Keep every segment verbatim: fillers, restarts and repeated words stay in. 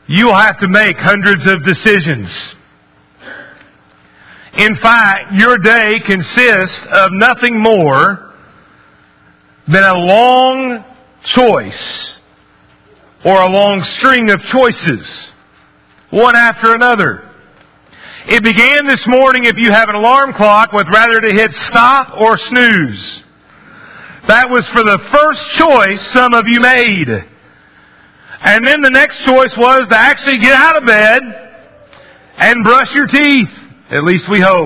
you'll have to make hundreds of decisions. In fact, your day consists of nothing more than a long choice or a long string of choices, one after another. It began this morning, if you have an alarm clock, with rather to hit stop or snooze. That was for the first choice some of you made. And then the next choice was to actually get out of bed and brush your teeth. At least we hope.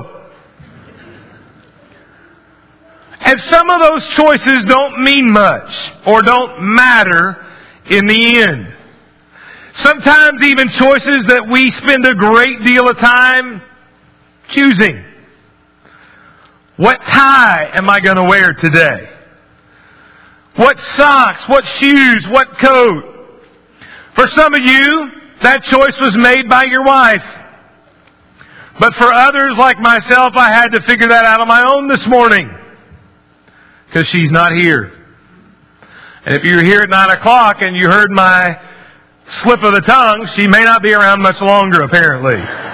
And some of those choices don't mean much or don't matter in the end. Sometimes even choices that we spend a great deal of time choosing. What tie am I going to wear today? What socks? What shoes? What coat? For some of you, that choice was made by your wife. But for others like myself, I had to figure that out on my own this morning. Because she's not here. And if you're here at nine o'clock and you heard my slip of the tongue, she may not be around much longer, apparently.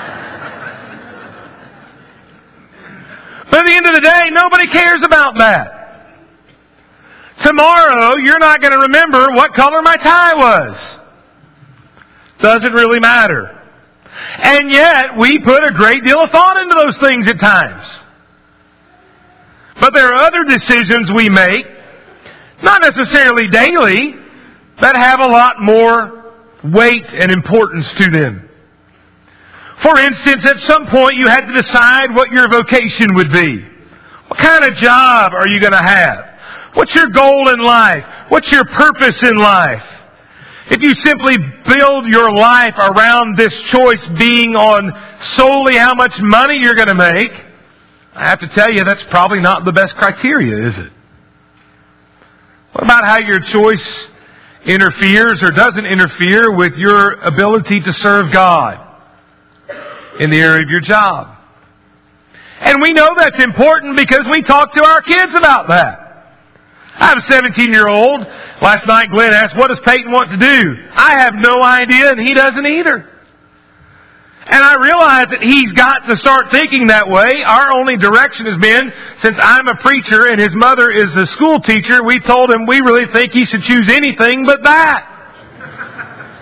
But at the end of the day, nobody cares about that. Tomorrow, you're not going to remember what color my tie was. Doesn't really matter. And yet, we put a great deal of thought into those things at times. But there are other decisions we make, not necessarily daily, that have a lot more weight and importance to them. For instance, at some point you had to decide what your vocation would be. What kind of job are you going to have? What's your goal in life? What's your purpose in life? If you simply build your life around this choice being on solely how much money you're going to make, I have to tell you that's probably not the best criteria, is it? What about how your choice interferes or doesn't interfere with your ability to serve God in the area of your job? And we know that's important because we talk to our kids about that. I have a seventeen-year-old. Last night Glenn asked, what does Peyton want to do? I have no idea, and he doesn't either. And I realize that he's got to start thinking that way. Our only direction has been, since I'm a preacher and his mother is a school teacher, we told him we really think he should choose anything but that.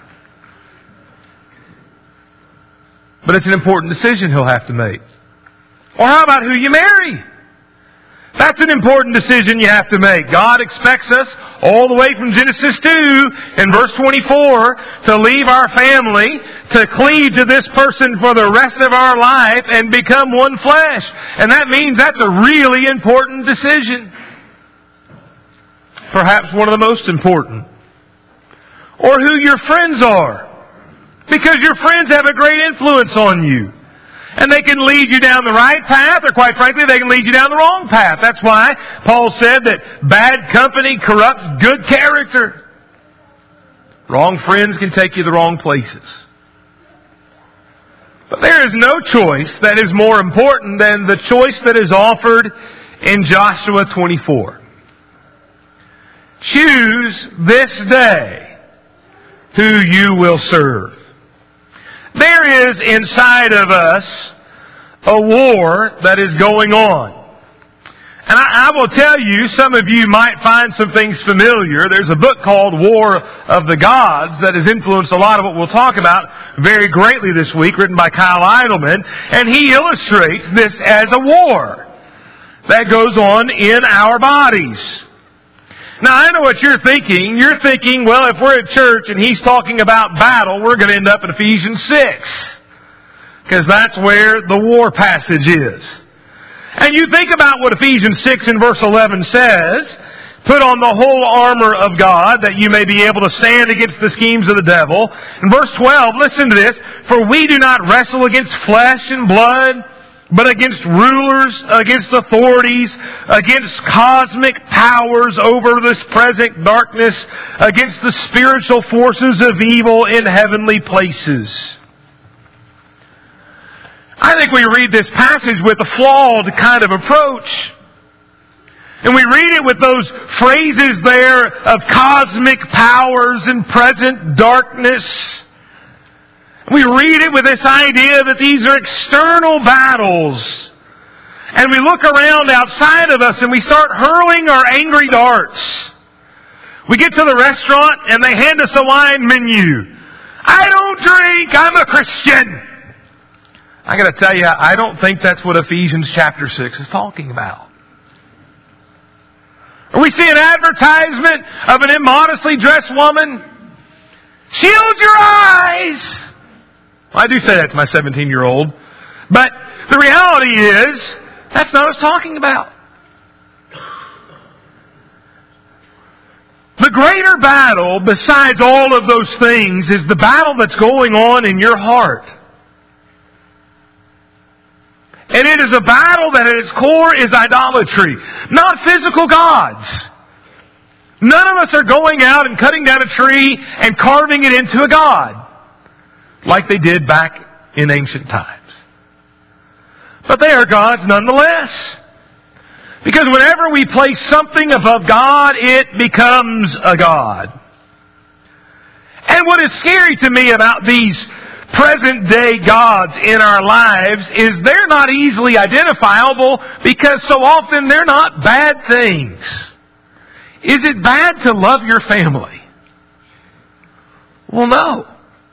But it's an important decision he'll have to make. Or how about who you marry? That's an important decision you have to make. God expects us all the way from Genesis two in verse twenty-four to leave our family, to cleave to this person for the rest of our life and become one flesh. And that means that's a really important decision. Perhaps one of the most important. Or who your friends are. Because your friends have a great influence on you. And they can lead you down the right path, or quite frankly, they can lead you down the wrong path. That's why Paul said that bad company corrupts good character. Wrong friends can take you the wrong places. But there is no choice that is more important than the choice that is offered in Joshua twenty-four. Choose this day who you will serve. There is inside of us a war that is going on. And I, I will tell you, some of you might find some things familiar. There's a book called War of the Gods that has influenced a lot of what we'll talk about very greatly this week, written by Kyle Idleman. And he illustrates this as a war that goes on in our bodies. Now, I know what you're thinking. You're thinking, well, if we're at church and he's talking about battle, we're going to end up in Ephesians six. Because that's where the war passage is. And you think about what Ephesians six in verse eleven says. Put on the whole armor of God that you may be able to stand against the schemes of the devil. In verse twelve, listen to this. For we do not wrestle against flesh and blood, but against rulers, against authorities, against cosmic powers over this present darkness, against the spiritual forces of evil in heavenly places. I think we read this passage with a flawed kind of approach. And we read it with those phrases there of cosmic powers and present darkness. We read it with this idea that these are external battles. And we look around outside of us and we start hurling our angry darts. We get to the restaurant and they hand us a wine menu. I don't drink, I'm a Christian. I got to tell you, I don't think that's what Ephesians chapter six is talking about. Or we see an advertisement of an immodestly dressed woman. Shield your eyes! Well, I do say that to my seventeen-year-old. But the reality is, that's not what it's talking about. The greater battle, besides all of those things, is the battle that's going on in your heart. And it is a battle that at its core is idolatry, not physical gods. None of us are going out and cutting down a tree and carving it into a god, like they did back in ancient times. But they are gods nonetheless. Because whenever we place something above God, it becomes a god. And what is scary to me about these present day gods in our lives is they're not easily identifiable because so often they're not bad things. Is it bad to love your family? Well, no.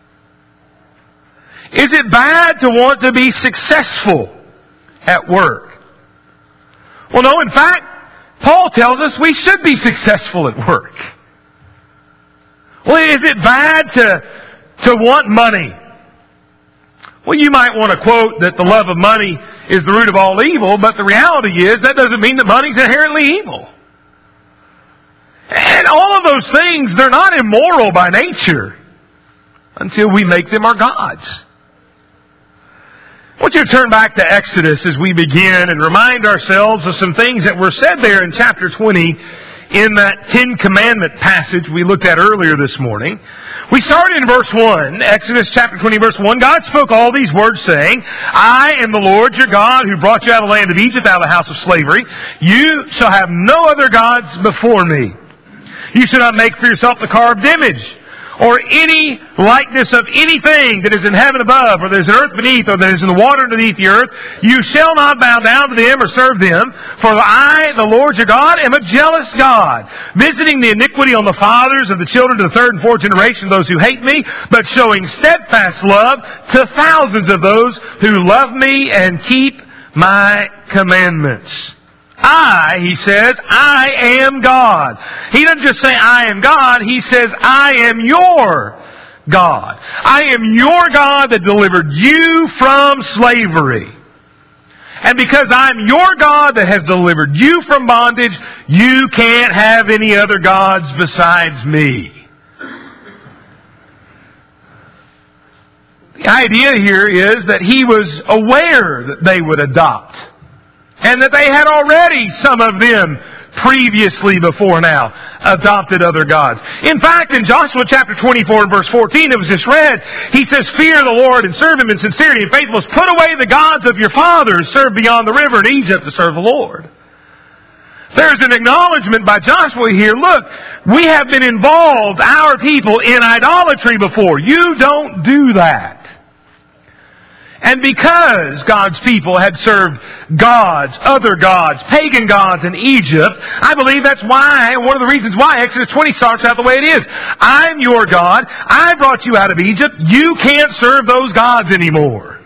Is it bad to want to be successful at work? Well, no, in fact, Paul tells us we should be successful at work. Well, is it bad to, to want money? Well, you might want to quote that the love of money is the root of all evil, but the reality is that doesn't mean that money's inherently evil. And all of those things, they're not immoral by nature until we make them our gods. I want you to turn back to Exodus as we begin and remind ourselves of some things that were said there in chapter twenty in that Ten Commandment passage we looked at earlier this morning. We started in verse one, Exodus chapter twenty, verse one. God spoke all these words saying, I am the Lord your God who brought you out of the land of Egypt, out of the house of slavery. You shall have no other gods before me. You shall not make for yourself the carved image, or any likeness of anything that is in heaven above, or that is in earth beneath, or that is in the water underneath the earth. You shall not bow down to them or serve them, for I, the Lord your God, am a jealous God, visiting the iniquity on the fathers of the children to the third and fourth generation of those who hate me, but showing steadfast love to thousands of those who love me and keep my commandments. I, he says, I am God. He doesn't just say, I am God. He says, I am your God. I am your God that delivered you from slavery. And because I'm your God that has delivered you from bondage, you can't have any other gods besides me. The idea here is that he was aware that they would adopt. And that they had already, some of them, previously before now, adopted other gods. In fact, in Joshua chapter twenty-four and verse fourteen, it was just read, he says, fear the Lord and serve Him in sincerity and faithfulness. Put away the gods of your fathers, served beyond the river in Egypt to serve the Lord. There's an acknowledgement by Joshua here. Look, we have been involved, our people, in idolatry before. You don't do that. And because God's people had served gods, other gods, pagan gods in Egypt, I believe that's why, one of the reasons why Exodus twenty starts out the way it is. I'm your God. I brought you out of Egypt. You can't serve those gods anymore.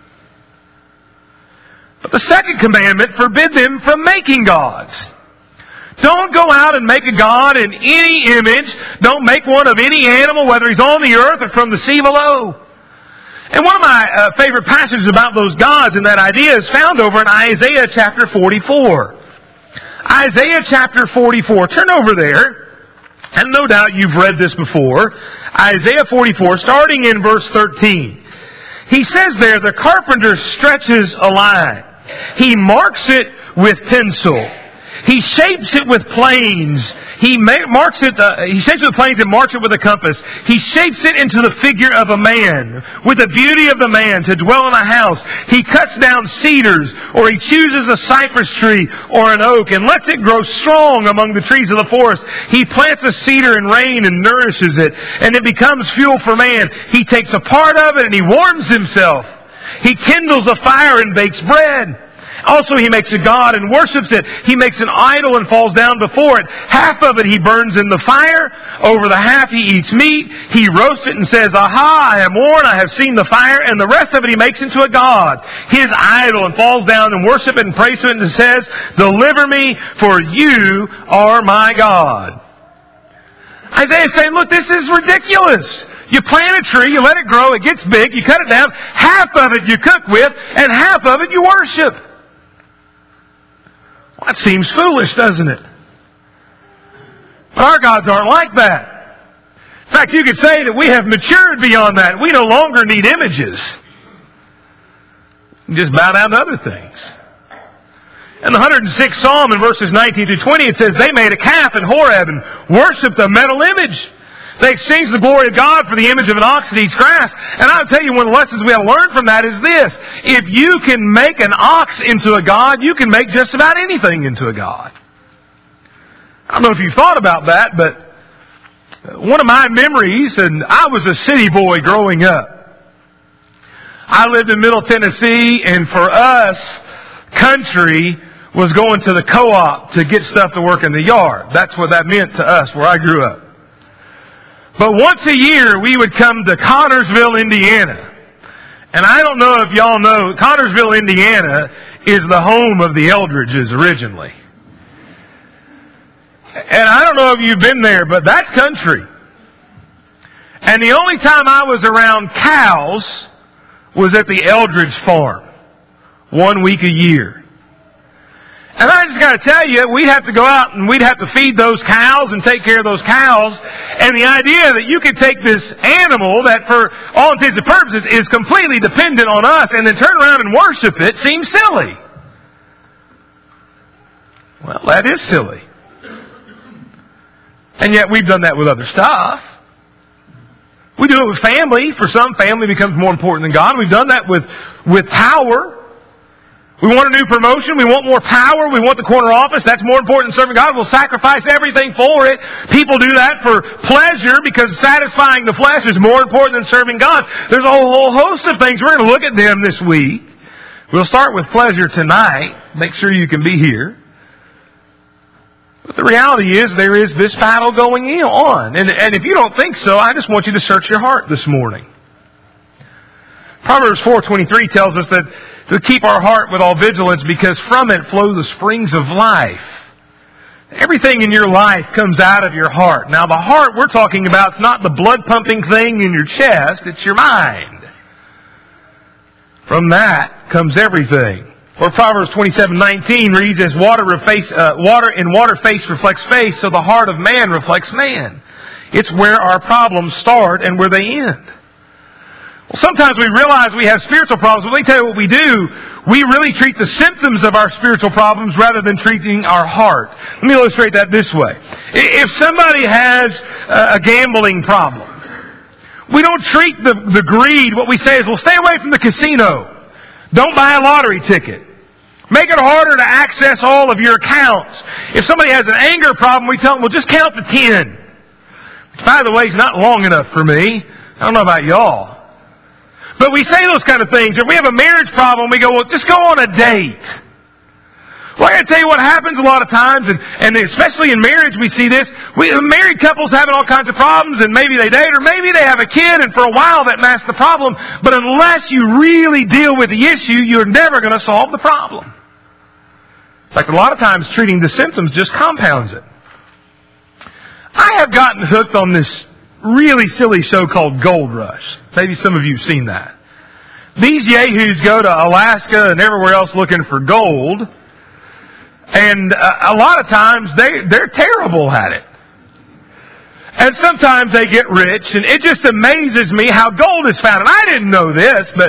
But the second commandment forbid them from making gods. Don't go out and make a god in any image. Don't make one of any animal, whether he's on the earth or from the sea below. And one of my uh, favorite passages about those gods and that idea is found over in Isaiah chapter forty-four. Isaiah chapter forty-four. Turn over there. And no doubt you've read this before. Isaiah forty-four, starting in verse thirteen. He says there, the carpenter stretches a line. He marks it with pencil. He shapes it with planes. He marks it. Uh, he shapes it with planes and marks it with a compass. He shapes it into the figure of a man, with the beauty of the man to dwell in a house. He cuts down cedars, or he chooses a cypress tree or an oak, and lets it grow strong among the trees of the forest. He plants a cedar in rain and nourishes it, and it becomes fuel for man. He takes a part of it and he warms himself. He kindles a fire and bakes bread. Also, he makes a god and worships it. He makes an idol and falls down before it. Half of it he burns in the fire. Over the half he eats meat. He roasts it and says, "Aha, I am warned, I have seen the fire." And the rest of it he makes into a god, his idol, and falls down and worships it and prays to it and says, "Deliver me, for you are my God." Isaiah is saying, look, this is ridiculous. You plant a tree, you let it grow, it gets big, you cut it down, half of it you cook with, and half of it you worship. Well, that seems foolish, doesn't it? But our gods aren't like that. In fact, you could say that we have matured beyond that. We no longer need images. We just bow down to other things. In the one hundred sixth Psalm, in verses nineteen through twenty, it says, they made a calf in Horeb and worshipped a metal image. They exchanged the glory of God for the image of an ox that eats grass. And I'll tell you, one of the lessons we have to learn from that is this. If you can make an ox into a god, you can make just about anything into a god. I don't know if you've thought about that, but one of my memories, and I was a city boy growing up. I lived in Middle Tennessee, and for us, country was going to the co-op to get stuff to work in the yard. That's what that meant to us where I grew up. But once a year, we would come to Connersville, Indiana. And I don't know if y'all know, Connersville, Indiana is the home of the Eldridges originally. And I don't know if you've been there, but that's country. And the only time I was around cows was at the Eldridge farm. One week a year. And I just got to tell you, we'd have to go out and we'd have to feed those cows and take care of those cows. And the idea that you could take this animal that for all intents and purposes is completely dependent on us and then turn around and worship it seems silly. Well, that is silly. And yet we've done that with other stuff. We do it with family. For some, family becomes more important than God. We've done that with, with power. We want a new promotion. We want more power. We want the corner office. That's more important than serving God. We'll sacrifice everything for it. People do that for pleasure because satisfying the flesh is more important than serving God. There's a whole host of things. We're going to look at them this week. We'll start with pleasure tonight. Make sure you can be here. But the reality is there is this battle going on. And, and if you don't think so, I just want you to search your heart this morning. Proverbs four twenty-three tells us that to keep our heart with all vigilance because from it flow the springs of life. Everything in your life comes out of your heart. Now the heart we're talking about is not the blood pumping thing in your chest, it's your mind. From that comes everything. Or Proverbs twenty-seven nineteen reads, as water, reface, uh, water in water face reflects face, so the heart of man reflects man. It's where our problems start and where they end. Well, sometimes we realize we have spiritual problems, but let me tell you what we do. We really treat the symptoms of our spiritual problems rather than treating our heart. Let me illustrate that this way. If somebody has a gambling problem, we don't treat the, the greed. What we say is, well, stay away from the casino. Don't buy a lottery ticket. Make it harder to access all of your accounts. If somebody has an anger problem, we tell them, well, just count to ten. Which, by the way, is not long enough for me. I don't know about y'all. But we say those kind of things. If we have a marriage problem, we go, well, just go on a date. Well, I got to tell you what happens a lot of times, and, and especially in marriage we see this. We, married couples having all kinds of problems, and maybe they date, or maybe they have a kid, and for a while that masks the problem. But unless you really deal with the issue, you're never going to solve the problem. In fact, a lot of times treating the symptoms just compounds it. I have gotten hooked on this really silly show called Gold Rush. Maybe some of you have seen that. These yahoos go to Alaska and everywhere else looking for gold. And a lot of times they, they're terrible at it. And sometimes they get rich. And it just amazes me how gold is found. And I didn't know this, but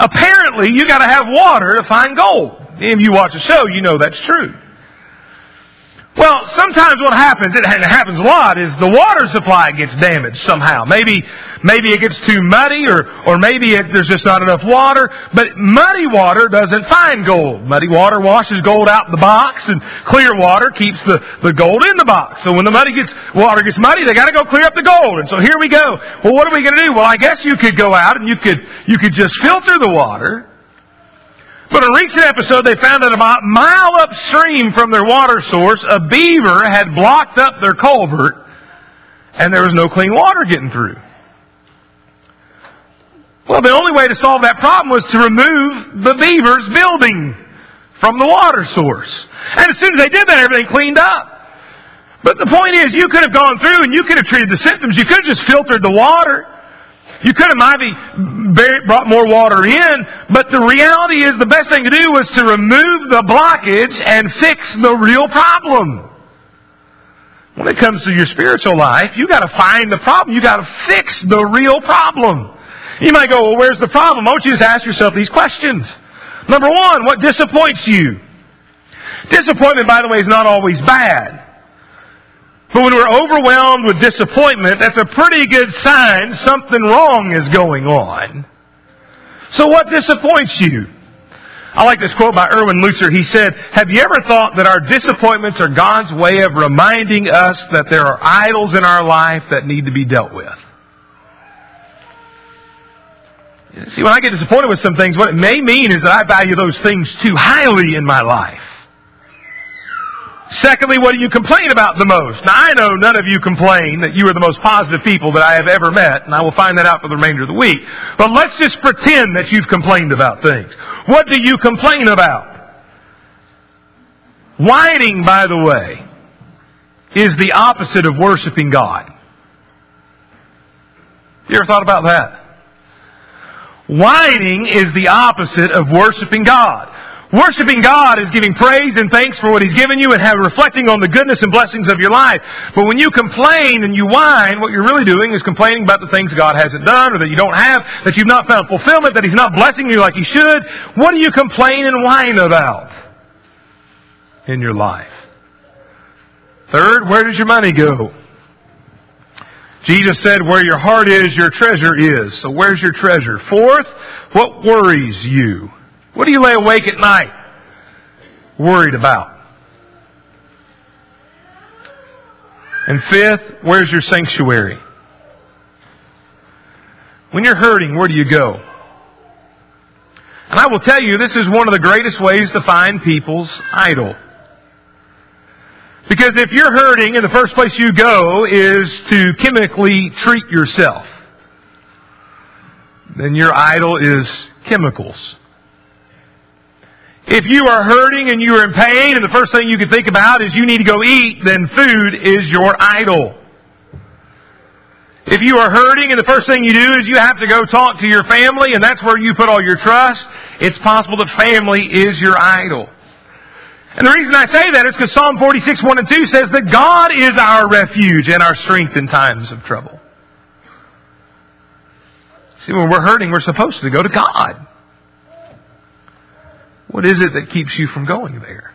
apparently you got to have water to find gold. If you watch a show, you know that's true. Well, sometimes what happens, it happens a lot, is the water supply gets damaged somehow. Maybe maybe it gets too muddy, or, or maybe it, there's just not enough water. But muddy water doesn't find gold. Muddy water washes gold out the box, and clear water keeps the, the gold in the box. So when the muddy gets water gets muddy, they got to go clear up the gold. And so here we go. Well, what are we going to do? Well, I guess you could go out and you could you could just filter the water. But in a recent episode, they found that about a mile upstream from their water source, a beaver had blocked up their culvert, and there was no clean water getting through. Well, the only way to solve that problem was to remove the beaver's building from the water source. And as soon as they did that, everything cleaned up. But the point is, you could have gone through and you could have treated the symptoms. You could have just filtered the water. You could have maybe brought more water in, but the reality is the best thing to do was to remove the blockage and fix the real problem. When it comes to your spiritual life, you got to find the problem. You got to fix the real problem. You might go, well, where's the problem? I want you to ask yourself these questions. Number one, what disappoints you? Disappointment, by the way, is not always bad. But when we're overwhelmed with disappointment, that's a pretty good sign something wrong is going on. So what disappoints you? I like this quote by Erwin Lutzer. He said, have you ever thought that our disappointments are God's way of reminding us that there are idols in our life that need to be dealt with? See, when I get disappointed with some things, what it may mean is that I value those things too highly in my life. Secondly, what do you complain about the most? Now, I know none of you complain that you are the most positive people that I have ever met, and I will find that out for the remainder of the week. But let's just pretend that you've complained about things. What do you complain about? Whining, by the way, is the opposite of worshiping God. You ever thought about that? Whining is the opposite of worshiping God. Worshiping God is giving praise and thanks for what He's given you and have, reflecting on the goodness and blessings of your life. But when you complain and you whine, what you're really doing is complaining about the things God hasn't done or that you don't have, that you've not found fulfillment, that He's not blessing you like He should. What do you complain and whine about in your life? Third, where does your money go? Jesus said, where your heart is, your treasure is. So where's your treasure? Fourth, what worries you? What do you lay awake at night worried about? And fifth, where's your sanctuary? When you're hurting, where do you go? And I will tell you, this is one of the greatest ways to find people's idol. Because if you're hurting, and the first place you go is to chemically treat yourself, then your idol is chemicals. If you are hurting and you are in pain and the first thing you can think about is you need to go eat, then food is your idol. If you are hurting and the first thing you do is you have to go talk to your family and that's where you put all your trust, it's possible that family is your idol. And the reason I say that is because Psalm forty-six, one and two says that God is our refuge and our strength in times of trouble. See, when we're hurting, we're supposed to go to God. What is it that keeps you from going there?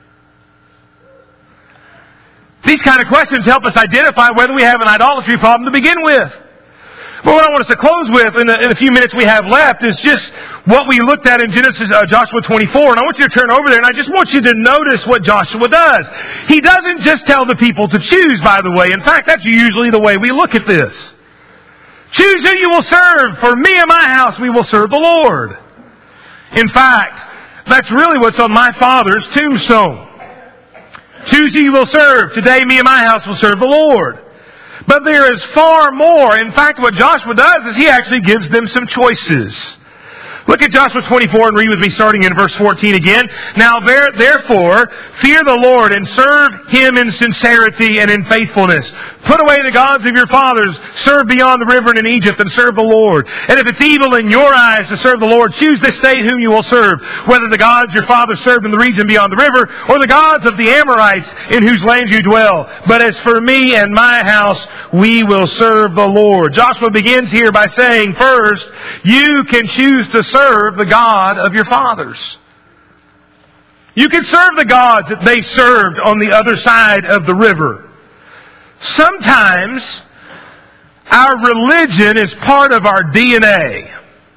These kind of questions help us identify whether we have an idolatry problem to begin with. But what I want us to close with in the, in the few minutes we have left is just what we looked at in Genesis, uh, Joshua twenty-four. And I want you to turn over there and I just want you to notice what Joshua does. He doesn't just tell the people to choose, by the way. In fact, that's usually the way we look at this. Choose who you will serve. For me and my house, we will serve the Lord. In fact, that's really what's on my father's tombstone. Choose who you will serve. Today, me and my house will serve the Lord. But there is far more. In fact, what Joshua does is he actually gives them some choices. Look at Joshua twenty-four and read with me starting in verse fourteen again. Now there, therefore, fear the Lord and serve Him in sincerity and in faithfulness. Put away the gods of your fathers. Serve beyond the river and in Egypt and serve the Lord. And if it's evil in your eyes to serve the Lord, choose this day whom you will serve. Whether the gods your fathers served in the region beyond the river or the gods of the Amorites in whose land you dwell. But as for me and my house, we will serve the Lord. Joshua begins here by saying, first, you can choose to serve the God of your fathers. You can serve the gods that they served on the other side of the river. Sometimes our religion is part of our D N A.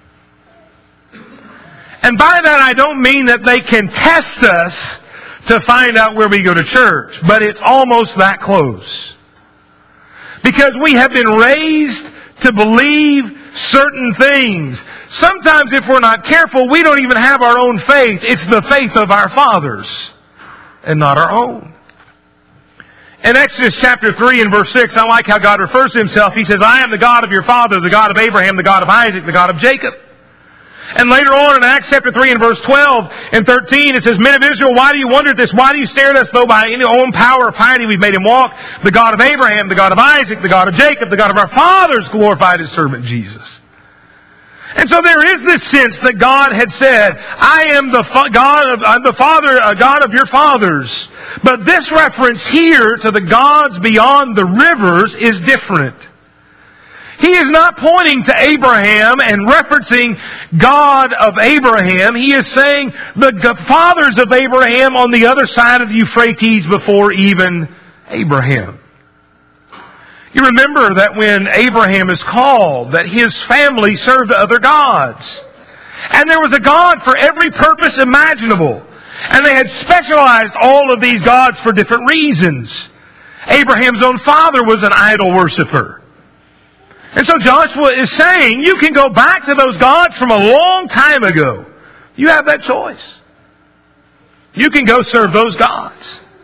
And by that I don't mean that they can test us to find out where we go to church, but it's almost that close. Because we have been raised to believe certain things. Sometimes if we're not careful, we don't even have our own faith. It's the faith of our fathers and not our own. In Exodus chapter three and verse six, I like how God refers to Himself. He says, I am the God of your father, the God of Abraham, the God of Isaac, the God of Jacob. And later on in Acts chapter three and verse twelve and thirteen, it says, Men of Israel, why do you wonder at this? Why do you stare at us, though by any own power or piety we've made Him walk? The God of Abraham, the God of Isaac, the God of Jacob, the God of our fathers glorified His servant Jesus. And so there is this sense that God had said, I am the fa- God of I'm the Father, uh, God of your fathers. But this reference here to the gods beyond the rivers is different. He is not pointing to Abraham and referencing God of Abraham. He is saying the fathers of Abraham on the other side of the Euphrates before even Abraham. You remember that when Abraham is called, that his family served other gods. And there was a God for every purpose imaginable. And they had specialized all of these gods for different reasons. Abraham's own father was an idol worshiper. And so Joshua is saying, you can go back to those gods from a long time ago. You have that choice. You can go serve those gods.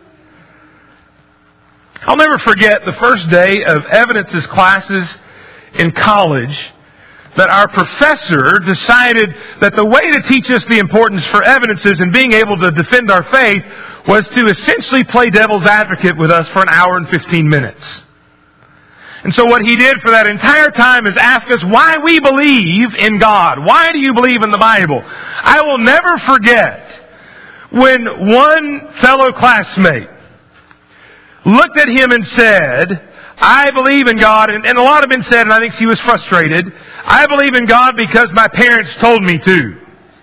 I'll never forget the first day of evidences classes in college that our professor decided that the way to teach us the importance for evidences and being able to defend our faith was to essentially play devil's advocate with us for an hour and fifteen minutes. And so what he did for that entire time is ask us why we believe in God. Why do you believe in the Bible? I will never forget when one fellow classmate looked at him and said, I believe in God, and, and a lot have been said, and I think he was frustrated, I believe in God because my parents told me to.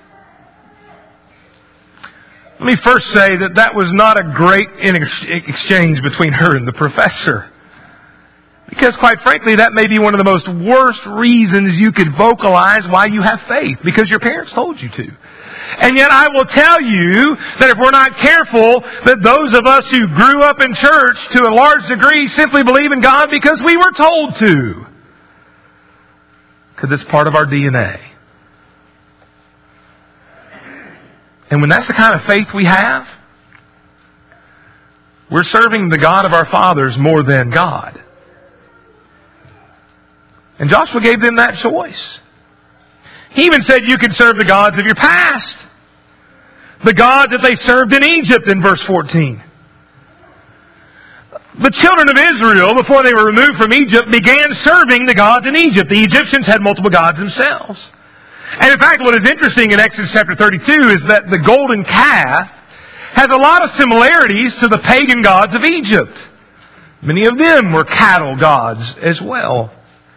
Let me first say that that was not a great exchange between her and the professor. Because quite frankly, that may be one of the most worst reasons you could vocalize why you have faith. Because your parents told you to. And yet I will tell you that if we're not careful, that those of us who grew up in church to a large degree simply believe in God because we were told to. Because it's part of our D N A. And when that's the kind of faith we have, we're serving the God of our fathers more than God. And Joshua gave them that choice. He even said you can serve the gods of your past. The gods that they served in Egypt in verse fourteen. The children of Israel, before they were removed from Egypt, began serving the gods in Egypt. The Egyptians had multiple gods themselves. And in fact, what is interesting in Exodus chapter thirty-two is that the golden calf has a lot of similarities to the pagan gods of Egypt. Many of them were cattle gods as well.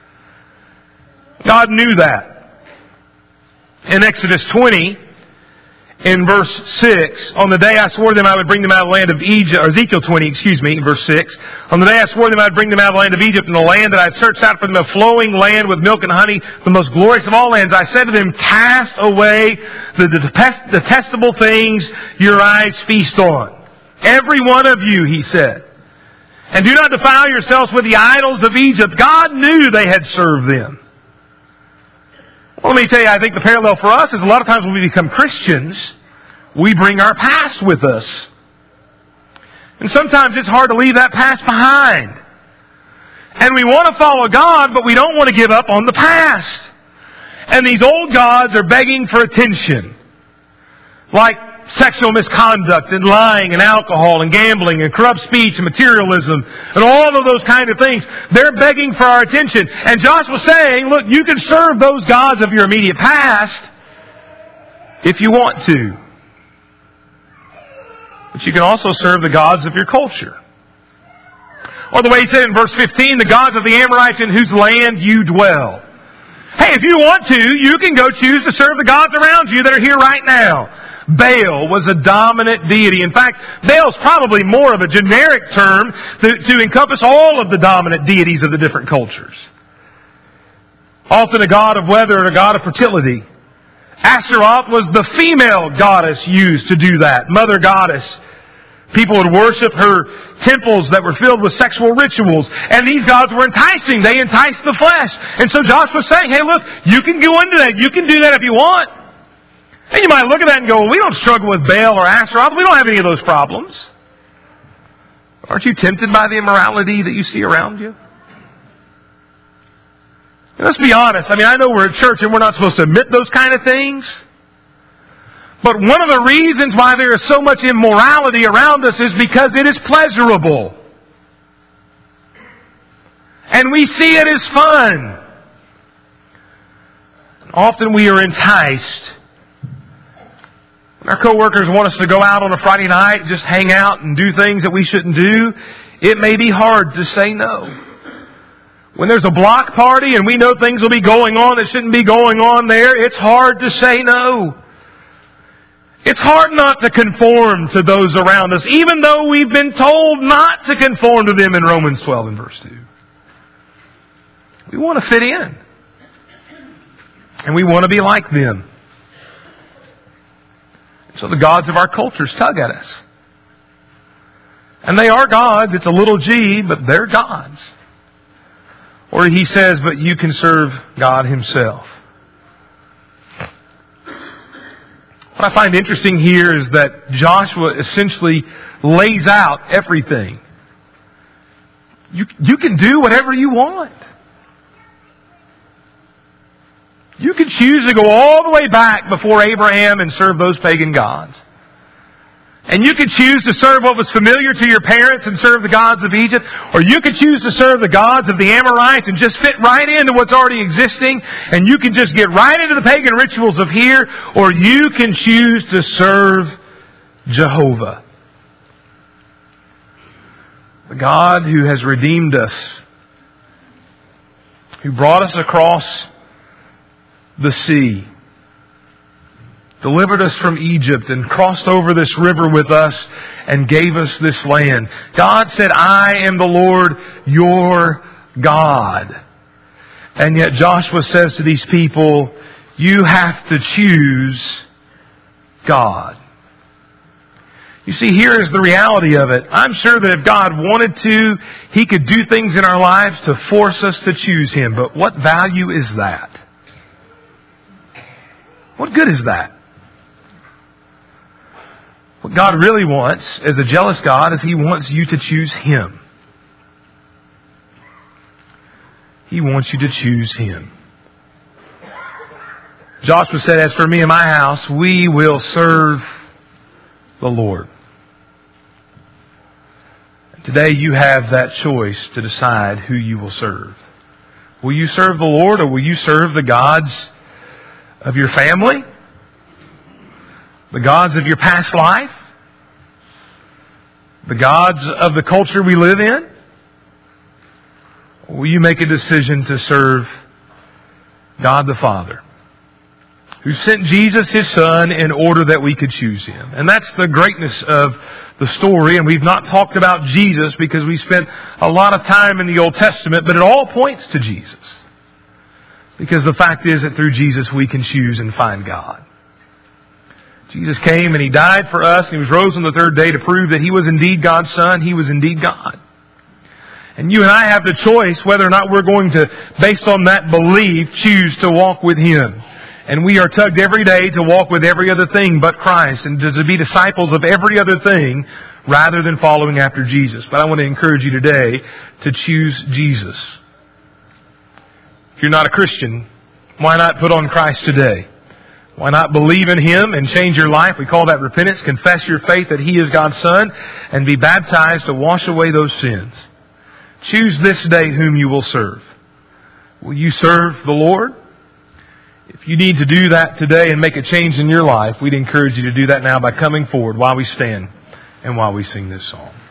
God knew that. In Exodus twenty, in verse six, on the day I swore them I would bring them out of the land of Egypt, or Ezekiel twenty, excuse me, verse six, on the day I swore them I would bring them out of the land of Egypt, and the land that I had searched out for them, a flowing land with milk and honey, the most glorious of all lands, I said to them, cast away the detestable things your eyes feast on. Every one of you, he said. And do not defile yourselves with the idols of Egypt. God knew they had served them. Well, let me tell you, I think the parallel for us is a lot of times when we become Christians, we bring our past with us. And sometimes it's hard to leave that past behind. And we want to follow God, but we don't want to give up on the past. And these old gods are begging for attention. Like sexual misconduct and lying and alcohol and gambling and corrupt speech and materialism and all of those kind of things. They're begging for our attention. And Joshua's saying, look, you can serve those gods of your immediate past if you want to. But you can also serve the gods of your culture. Or the way he said in verse fifteen, the gods of the Amorites in whose land you dwell. Hey, if you want to, you can go choose to serve the gods around you that are here right now. Baal was a dominant deity. In fact, Baal is probably more of a generic term to, to encompass all of the dominant deities of the different cultures. Often a god of weather and a god of fertility. Astaroth was the female goddess used to do that, mother goddess. People would worship her temples that were filled with sexual rituals. And these gods were enticing. They enticed the flesh. And so Joshua's saying, hey, look, you can go into that. You can do that if you want. And you might look at that and go, well, we don't struggle with Baal or Astaroth. We don't have any of those problems. Aren't you tempted by the immorality that you see around you? And let's be honest. I mean, I know we're at church and we're not supposed to admit those kind of things. But one of the reasons why there is so much immorality around us is because it is pleasurable. And we see it as fun. Often we are enticed. When our coworkers want us to go out on a Friday night and just hang out and do things that we shouldn't do, it may be hard to say no. When there's a block party and we know things will be going on that shouldn't be going on there, it's hard to say no. It's hard not to conform to those around us, even though we've been told not to conform to them in Romans twelve and verse two. We want to fit in. And we want to be like them. So the gods of our cultures tug at us. And they are gods. It's a little g, but they're gods. Or he says, but you can serve God Himself. What I find interesting here is that Joshua essentially lays out everything. You, you can do whatever you want. You can choose to go all the way back before Abraham and serve those pagan gods. And you could choose to serve what was familiar to your parents and serve the gods of Egypt. Or you could choose to serve the gods of the Amorites and just fit right into what's already existing. And you can just get right into the pagan rituals of here. Or you can choose to serve Jehovah, the God who has redeemed us, who brought us across the sea, delivered us from Egypt and crossed over this river with us and gave us this land. God said, I am the Lord your God. And yet Joshua says to these people, you have to choose God. You see, here is the reality of it. I'm sure that if God wanted to, He could do things in our lives to force us to choose Him. But what value is that? What good is that? What God really wants, as a jealous God, is He wants you to choose Him. He wants you to choose Him. Joshua said, as for me and my house, we will serve the Lord. Today you have that choice to decide who you will serve. Will you serve the Lord, or will you serve the gods of your family? The gods of your past life? The gods of the culture we live in? Or will you make a decision to serve God the Father, who sent Jesus, His Son, in order that we could choose Him? And that's the greatness of the story. And we've not talked about Jesus because we spent a lot of time in the Old Testament, but it all points to Jesus. Because the fact is that through Jesus we can choose and find God. Jesus came and He died for us, and He was rose on the third day to prove that He was indeed God's Son. He was indeed God. And you and I have the choice whether or not we're going to, based on that belief, choose to walk with Him. And we are tugged every day to walk with every other thing but Christ, and to, to be disciples of every other thing rather than following after Jesus. But I want to encourage you today to choose Jesus. If you're not a Christian, why not put on Christ today? Why not believe in Him and change your life? We call that repentance. Confess your faith that He is God's Son and be baptized to wash away those sins. Choose this day whom you will serve. Will you serve the Lord? If you need to do that today and make a change in your life, we'd encourage you to do that now by coming forward while we stand and while we sing this song.